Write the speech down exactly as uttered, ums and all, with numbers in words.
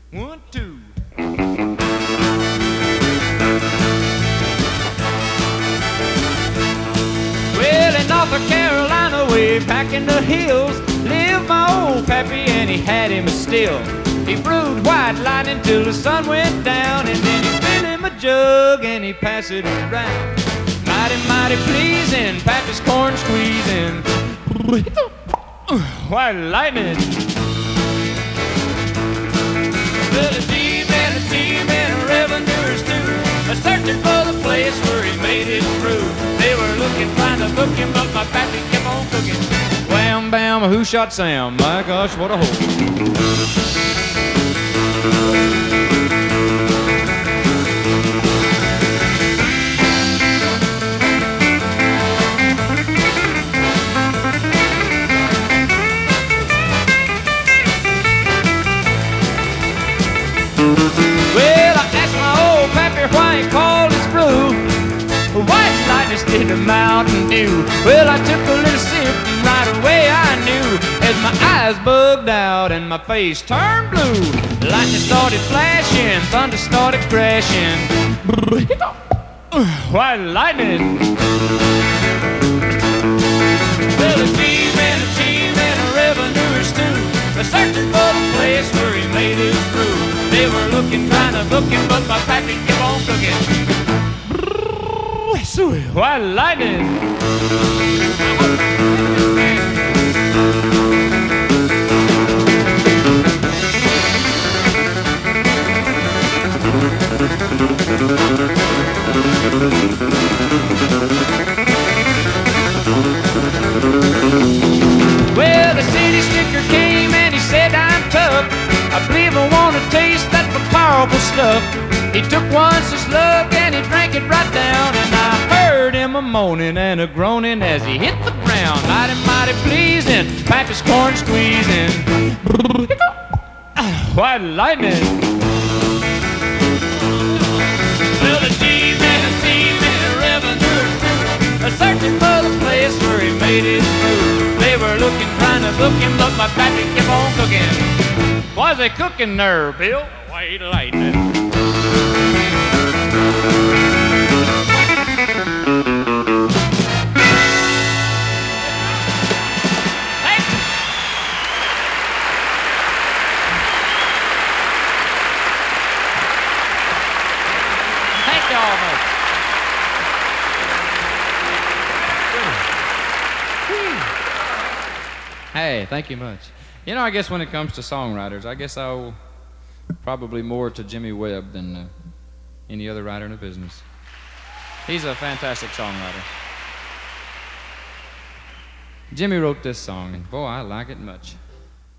One, two. Well, in North Carolina, way back in the hills, lived my old pappy, and he had him a still. He brewed white lightning till the sun went down, and then he filled him a jug and he passed it around. Mighty, mighty pleasing, pappy's corn squeezing. White lightning. Well, a team and a team and a revenuers too, a searching for the place where he made his brew. They were looking, trying to book him, but my pappy kept on cooking. Wham, bam, who shot Sam? My gosh, what a hole. Well, I asked my old pappy why he called his brew White Lightning instead of Mountain Dew. Well, I took a little sip and right away I knew, as my eyes bugged out and my face turned blue. Lightning started flashing, thunder started crashing. White Lightning. Well, a team and a team and a revenuers too, they're searching for the place where he made his brew. They were looking, trying to book him, but my pappy kept on cooking. White Lightning. Well, the city slicker came and he said, I'm tough. I believe I want to taste that powerful stuff. He took one so slug and he drank it right down, and I heard him a moaning and a groaning as he hit the ground. Mighty, mighty pleasing, pappy's corn squeezing. White Lightning. Well, the team and the team and the revenuers too, searching for the place where he made his brew. They were looking, trying to book him, but my pappy kept on cooking. Why's they cooking there, Bill? White Lightning. Hey, thank you much. You know, I guess when it comes to songwriters, I guess I owe probably more to Jimmy Webb than uh, any other writer in the business. He's a fantastic songwriter. Jimmy wrote this song, and boy, I like it much.